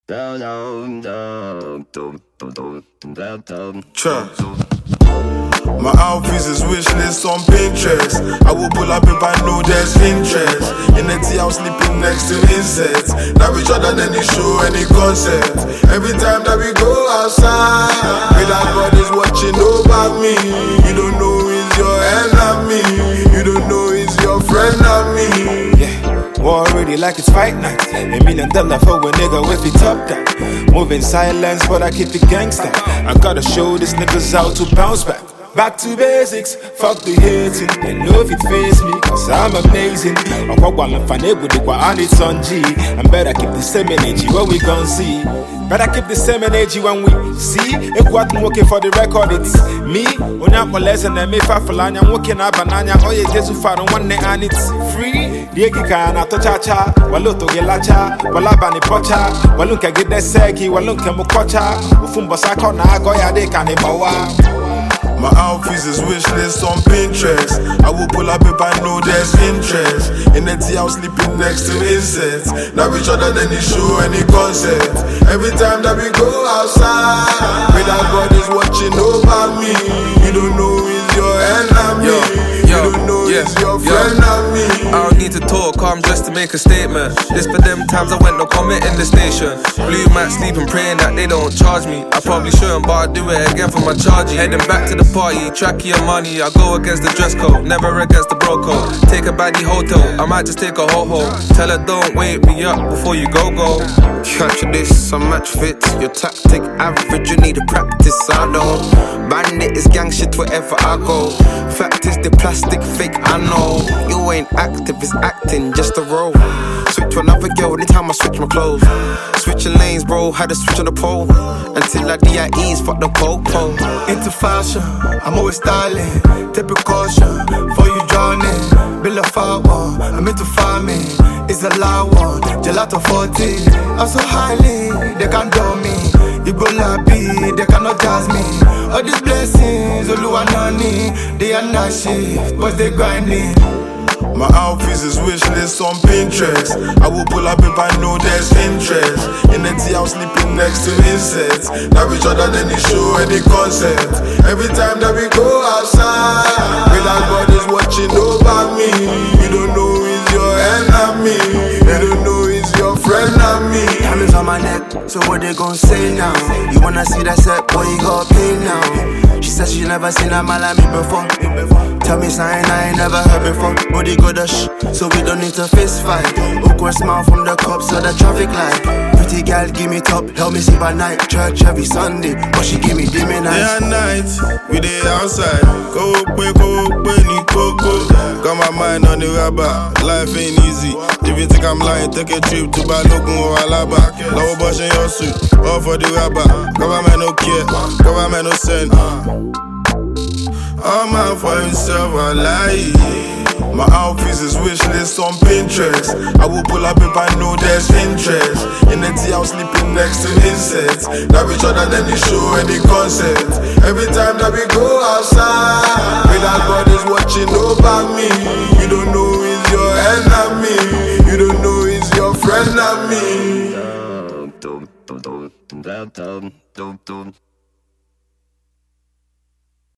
Trust. My outfits is wish list on Pinterest. I will pull up if I know there's interest. In the tea, I'm sleeping next to insects. Now we shorter than any show, any concert. Every time that we go outside, with our God is watching over me. You don't know he's your enemy. You don't know he's your friend of me. Yeah, war already like it's fight night. A million dollar for a nigga with it top down. Moving silence, but I keep it gangsta. I gotta show these niggas how to bounce back. Back to basics, fuck the hating. They know if it face me, cause I'm amazing. I'm I need some G. And better keep the same energy when we gon' see. Better keep the same energy when we see. If what I'm working for the record, it's me. Unya molest and me fafalanya. I'm working at banana. Oh yeah, Jesus far on one and it's free. Diegi kana to cha-cha. Waluto gelacha. Walabani pocha. Walunka get the seki. Walunka mukocha. Ufumbo sako na agoya de kanibawa. My outfits is wish list on Pinterest. I will pull up if I know there's interest. In the tea, I'm sleeping next to insects. Now we shorter than any show, any concert. Every time that we go outside, with our God is watching over me. You don't know he's your enemy. You don't know he's your friend of me. I don't need to talk, I'm just to make a statement. This for them times I went no comment in the station. Blue mat sleeping, praying that they don't charge me. I probably shouldn't, but I'll do it again for my charging. Heading back to the party, track your money. I go against the dress code, never against the bro code. Take a baddie hotel, I might just take a ho-ho. Tell her don't wake me up before you go. Catch this, I'm match fit. Your tactic average, you need to practice. I don't bandit, is gang shit wherever I go. Fact is the plastic fake, I know. You ain't active, it's acting, just a role. Switch to another girl anytime I switch my clothes. Switching lanes, bro, had to switch on the pole. Until I DIEs, fuck the popo. Into fashion, I'm always styling. Take precaution, before you drowning. Build a firewall, I'm into farming. It's a loud one, gelato 40. I'm so highly, they can't do me. You go lappy, they cannot jazz me. All these blessings, Oluwanani. They are not shit, but they grinding. My outfits is wish list on Pinterest. I will pull up if I know there's interest. In the tea, I'm sleeping next to insects. Now we shorter than any show, any concert. Every time that we go outside, with our God is watching over me. You don't know he's your enemy. You don't know he's your friend of me. Diamonds on my neck, so what they gon' say now? You wanna see that set, boy, you gotta pay now. She said she never seen a man like me before. Tell me something I ain't never heard before. Body go to so we don't need to fist fight. Awkward smile from the cops or the traffic light. Pretty girl give me top, help me sleep at night. Church every Sunday, but she give me dim nights. Day and night, we dey outside. Go, ni coco. Got my mind on the rubber, life ain't easy. If you think I'm lying, take a trip to Balogun or Alaba. Now bush in your suit, all for the rubber. Government no care, government no send. All man for himself, I lie. My outfits is wish list on Pinterest. I will pull up if I know there's interest. In the tea, I'm sleeping next to insects. Now we shorter than any show, any concert. Every time that we go outside, with our God is watching over me. You don't know he's your enemy. You don't know he's your friend of me.